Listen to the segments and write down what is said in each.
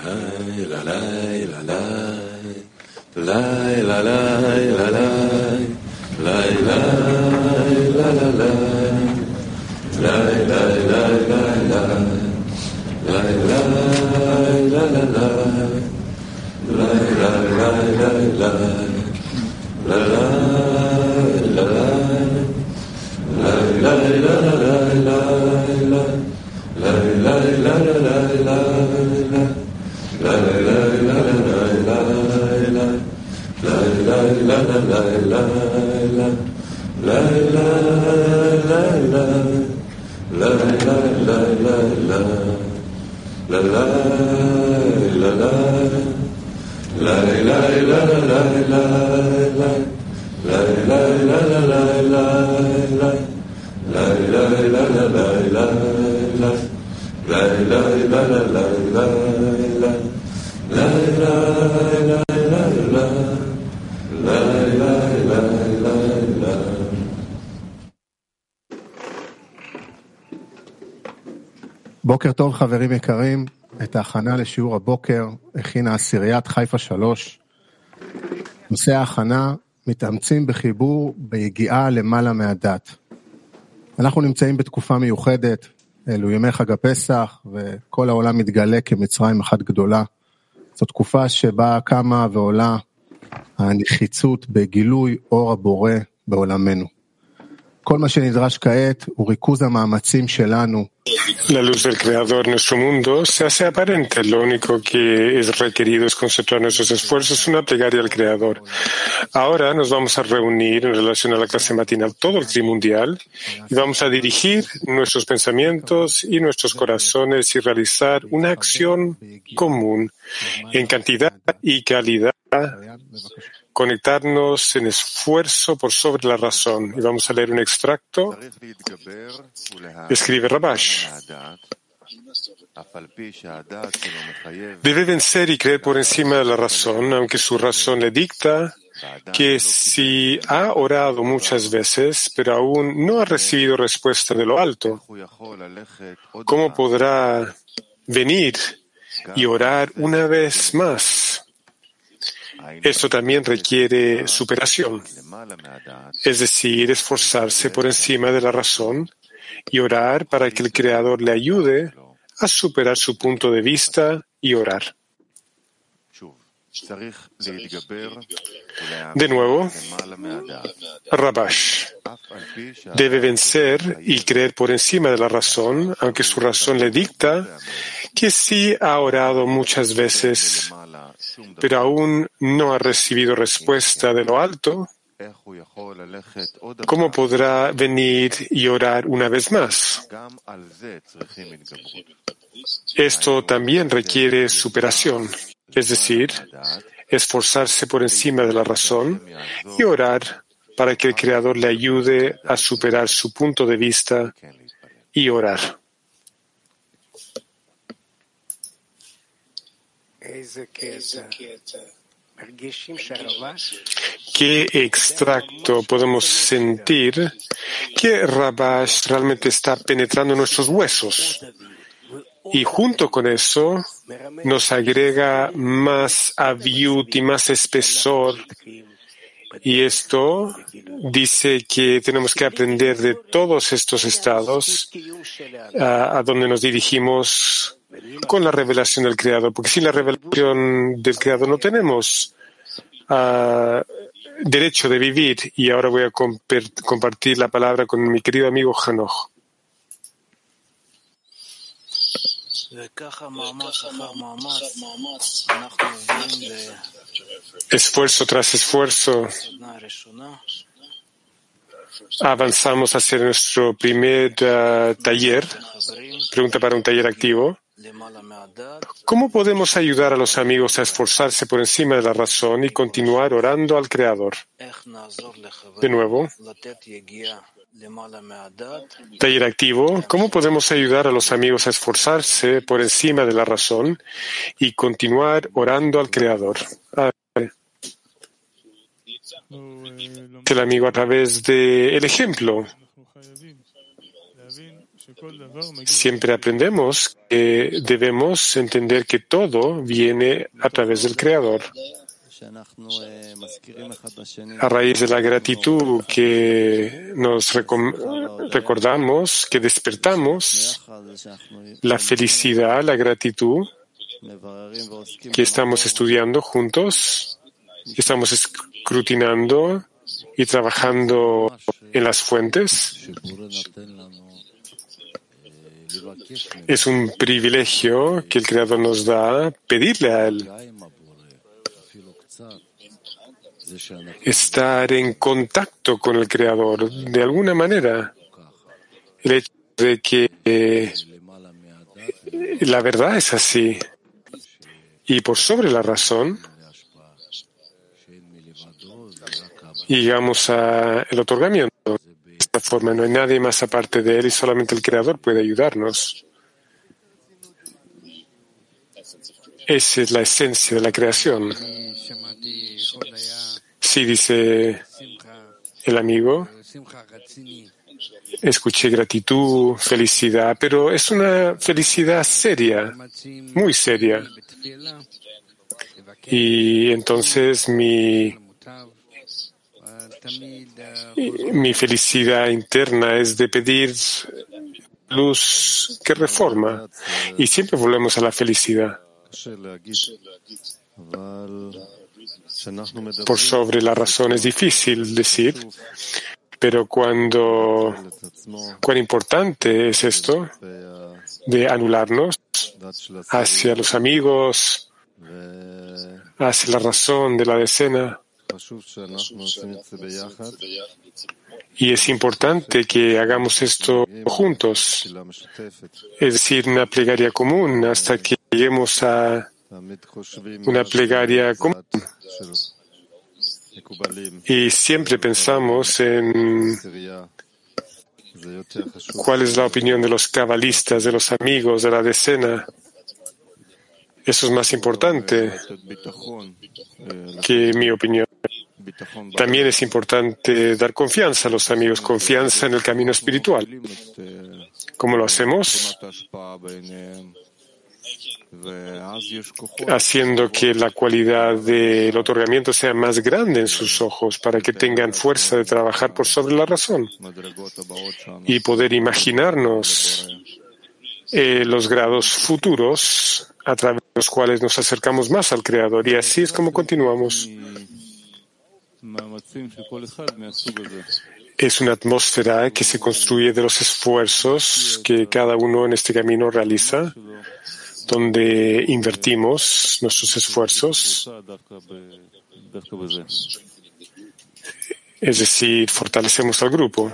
בוקר טוב חברים יקרים, את ההכנה לשיעור הבוקר הכינה עשיריית חיפה 3. נושא ההכנה מתאמצים בחיבור ביגיעה למעלה מהדת. אנחנו נמצאים בתקופה מיוחדת, אלו ימי חג הפסח וכל העולם מתגלה כמצרים אחת גדולה. זו תקופה שבה קמה ועולה הנחיצות בגילוי אור הבורא בעולמנו. כל מה שנדרש כעת הוא ריכוז המאמצים שלנו. La luz del Creador en nuestro mundo se hace aparente. Lo único que es requerido es concentrar nuestros esfuerzos en una plegaria al Creador. Ahora nos vamos a reunir en relación a la clase matinal todo el trimundial y vamos a dirigir nuestros pensamientos y nuestros corazones y realizar una acción común en cantidad y calidad. Conectarnos en esfuerzo por sobre la razón. Y vamos a leer un extracto. Escribe Rabash. Debe vencer y creer por encima de la razón, aunque su razón le dicta que si ha orado muchas veces, pero aún no ha recibido respuesta de lo alto, ¿cómo podrá venir y orar una vez más? Esto también requiere superación, es decir, esforzarse por encima de la razón y orar para que el Creador le ayude a superar su punto de vista y orar. De nuevo, Rabash debe vencer y creer por encima de la razón, aunque su razón le dicta que sí ha orado muchas veces, pero aún no ha recibido respuesta de lo alto. ¿Cómo podrá venir y orar una vez más? Esto también requiere superación, es decir, esforzarse por encima de la razón y orar para que el Creador le ayude a superar su punto de vista y orar. ¿Qué extracto podemos sentir que Rabash realmente está penetrando nuestros huesos? Y junto con eso nos agrega más aviut y más espesor. Y esto dice que tenemos que aprender de todos estos estados a donde nos dirigimos con la revelación del Creador. Porque sin la revelación del Creador no tenemos derecho de vivir. Y ahora voy a compartir la palabra con mi querido amigo Hanoch. Esfuerzo tras esfuerzo, avanzamos hacia nuestro primer taller, pregunta para un taller activo. ¿Cómo podemos ayudar a los amigos a esforzarse por encima de la razón y continuar orando al Creador? De nuevo, taller activo. ¿Cómo podemos ayudar a los amigos a esforzarse por encima de la razón y continuar orando al Creador? El amigo a través del ejemplo. siempre aprendemos que debemos entender que todo viene a través del Creador. A raíz de la gratitud que nos recordamos, que despertamos, la felicidad, la gratitud que estamos estudiando juntos, estamos escrutinando y trabajando en las fuentes, es un privilegio que el Creador nos da pedirle a Él. Estar en contacto con el Creador de alguna manera. El hecho de que la verdad es así y por sobre la razón llegamos al otorgamiento. De esta forma no hay nadie más aparte de Él y solamente el Creador puede ayudarnos. Esa es la esencia de la creación. Sí, dice el amigo, escuché gratitud, felicidad, pero es una felicidad seria, muy seria. Y entonces mi felicidad interna es de pedir luz que reforma. Y siempre volvemos a la felicidad. Por sobre la razón es difícil decir, pero cuán importante es esto de anularnos hacia los amigos, hacia la razón de la decena. Y es importante que hagamos esto juntos, es decir, una plegaria común hasta que lleguemos a una plegaria común. Y siempre pensamos en cuál es la opinión de los cabalistas, de los amigos, de la decena. Eso es más importante que mi opinión. También es importante dar confianza a los amigos, confianza en el camino espiritual. ¿Cómo lo hacemos? Haciendo que la cualidad del otorgamiento sea más grande en sus ojos para que tengan fuerza de trabajar por sobre la razón y poder imaginarnos los grados futuros a través de los cuales nos acercamos más al Creador. Y así es como continuamos. Es una atmósfera que se construye de los esfuerzos que cada uno en este camino realiza, donde invertimos nuestros esfuerzos, es decir, fortalecemos al grupo.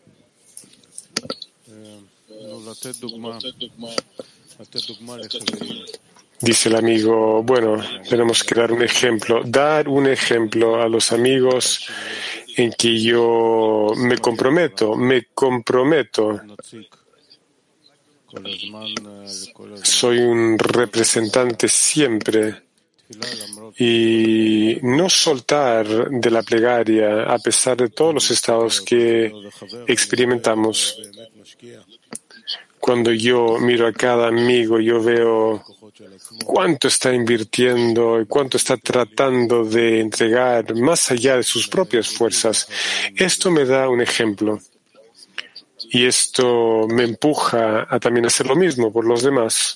Dice el amigo, bueno, tenemos que dar un ejemplo a los amigos en que yo me comprometo. Soy un representante siempre y no soltar de la plegaria a pesar de todos los estados que experimentamos. Cuando yo miro a cada amigo, yo veo cuánto está invirtiendo y cuánto está tratando de entregar más allá de sus propias fuerzas. Esto me da un ejemplo. Y esto me empuja a también hacer lo mismo por los demás.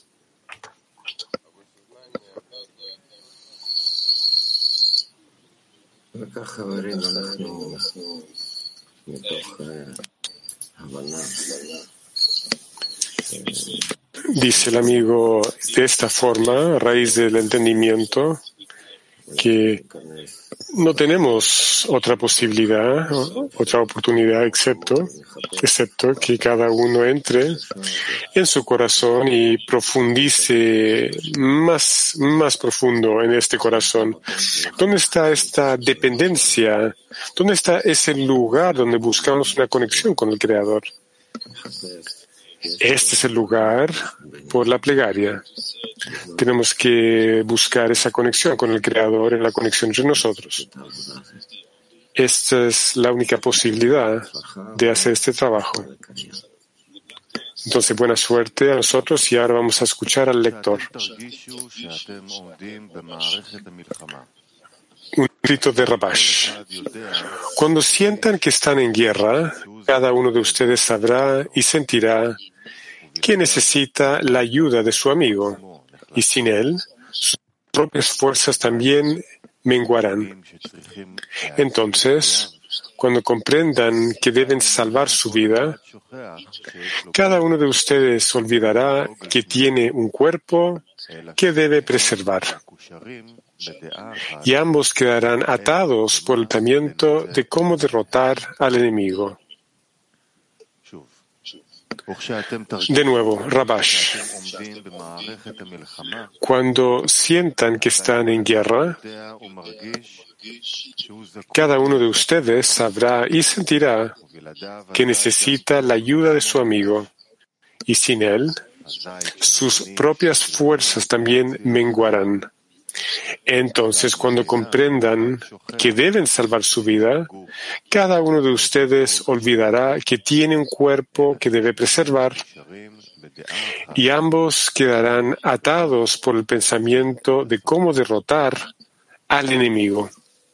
Dice el amigo, de esta forma, a raíz del entendimiento, que no tenemos otra posibilidad, otra oportunidad, excepto que cada uno entre en su corazón y profundice más profundo en este corazón. ¿Dónde está esta dependencia? ¿Dónde está ese lugar donde buscamos una conexión con el Creador? Este es el lugar por la plegaria. Tenemos que buscar esa conexión con el Creador en la conexión entre nosotros. Esta es la única posibilidad de hacer este trabajo. Entonces, buena suerte a nosotros y ahora vamos a escuchar al lector. Un grito de Rabash. Cuando sientan que están en guerra, cada uno de ustedes sabrá y sentirá que necesita la ayuda de su amigo, y sin él, sus propias fuerzas también menguarán. Entonces, cuando comprendan que deben salvar su vida, cada uno de ustedes olvidará que tiene un cuerpo que debe preservar. Y ambos quedarán atados por el pensamiento de cómo derrotar al enemigo. De nuevo, Rabash. Cuando sientan que están en guerra, cada uno de ustedes sabrá y sentirá que necesita la ayuda de su amigo, y sin él, sus propias fuerzas también menguarán. Entonces, cuando comprendan que deben salvar su vida, cada uno de ustedes olvidará que tiene un cuerpo que debe preservar, y ambos quedarán atados por el pensamiento de cómo derrotar al enemigo.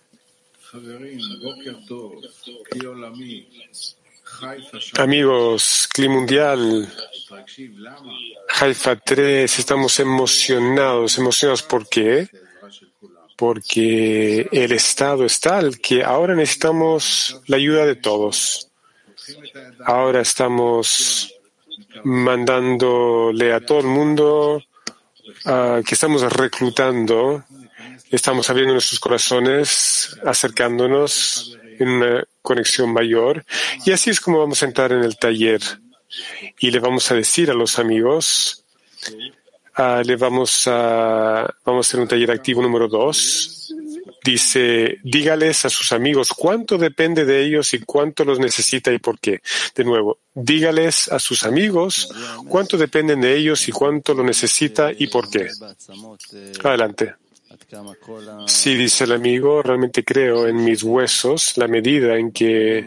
Amigos, Cli Mundial, Haifa 3, estamos emocionados. ¿Por qué? Porque el estado es tal que ahora necesitamos la ayuda de todos. Ahora estamos mandándole a todo el mundo que estamos reclutando, estamos abriendo nuestros corazones, acercándonos en una conexión mayor, y así es como vamos a entrar en el taller y le vamos a decir a los amigos, vamos a hacer un taller activo número 2. Dice, dígales a sus amigos cuánto depende de ellos y cuánto los necesita y por qué. De nuevo, dígales a sus amigos cuánto dependen de ellos y cuánto lo necesita y por qué. Adelante. Sí, dice el amigo, realmente creo en mis huesos la medida en que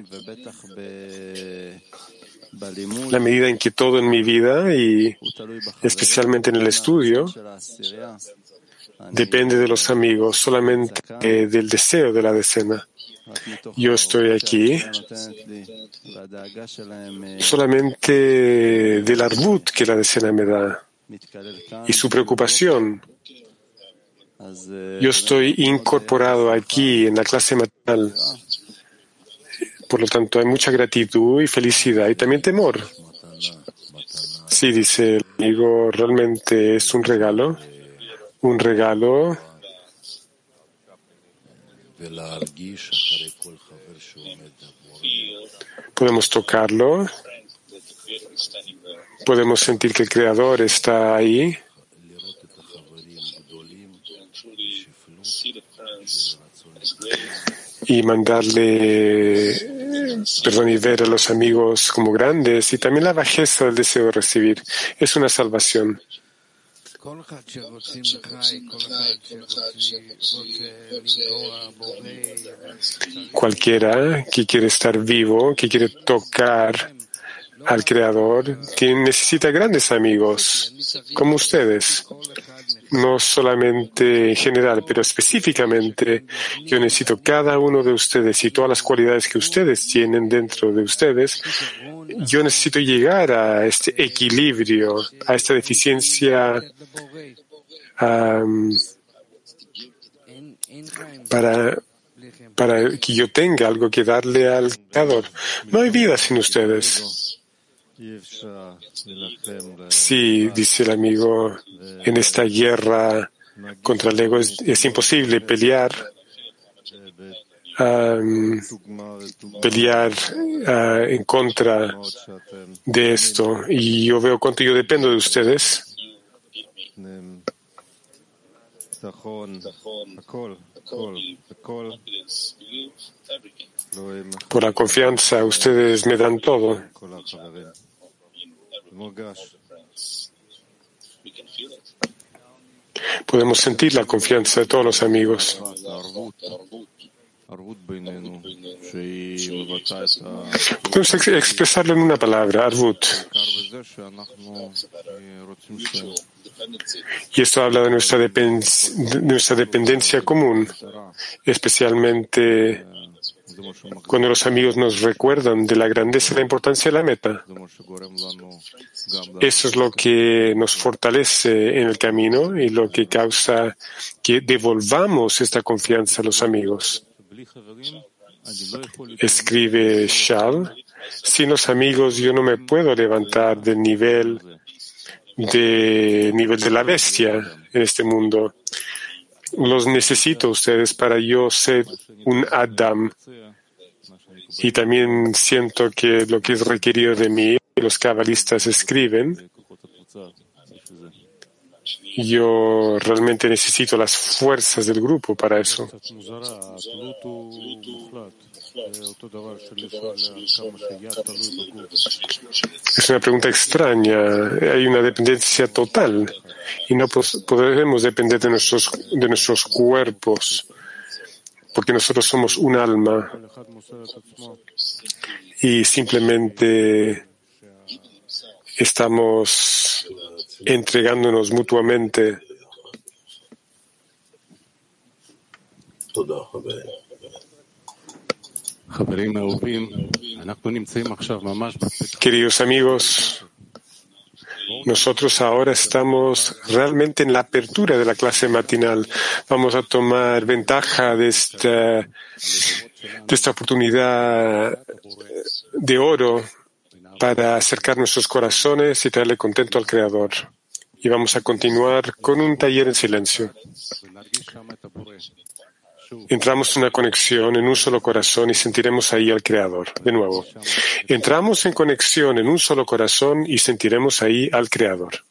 todo en mi vida y especialmente en el estudio depende de los amigos, solamente del deseo de la decena. Yo estoy aquí solamente del arbut que la decena me da y su preocupación. Yo estoy incorporado aquí en la clase maternal. Por lo tanto, hay mucha gratitud y felicidad y también temor. Sí, dice el amigo, realmente es un regalo. Un regalo. Podemos tocarlo. Podemos sentir que el Creador está ahí. Y mandarle perdón y ver a los amigos como grandes y también la bajeza del deseo de recibir. Es una salvación. Cualquiera que quiere estar vivo, que quiere tocar al Creador, necesita grandes amigos, como ustedes. No solamente en general, pero específicamente, yo necesito cada uno de ustedes y todas las cualidades que ustedes tienen dentro de ustedes. Yo necesito llegar a este equilibrio, a esta deficiencia para que yo tenga algo que darle al Creador. No hay vida sin ustedes. Sí, dice el amigo, en esta guerra contra el ego es imposible pelear en contra de esto. Y yo veo cuánto yo dependo de ustedes. Por la confianza, ustedes me dan todo. Podemos sentir la confianza de todos los amigos. Podemos expresarlo en una palabra, arvut. Y esto habla de nuestra dependencia común, especialmente cuando los amigos nos recuerdan de la grandeza y la importancia de la meta. Eso es lo que nos fortalece en el camino y lo que causa que devolvamos esta confianza a los amigos. Escribe Shal: sin los amigos yo no me puedo levantar del nivel de la bestia en este mundo. Los necesito a ustedes para yo ser un Adam. Y también siento que lo que es requerido de mí, los cabalistas escriben, yo realmente necesito las fuerzas del grupo para eso. Es una pregunta extraña. Hay una dependencia total y no podemos depender de nuestros cuerpos, porque nosotros somos un alma y simplemente estamos entregándonos mutuamente. Queridos amigos, nosotros ahora estamos realmente en la apertura de la clase matinal. Vamos a tomar ventaja de esta oportunidad de oro para acercar nuestros corazones y traerle contento al Creador. Y vamos a continuar con un taller en silencio. Entramos en una conexión en un solo corazón y sentiremos ahí al Creador. De nuevo, entramos en conexión en un solo corazón y sentiremos ahí al Creador.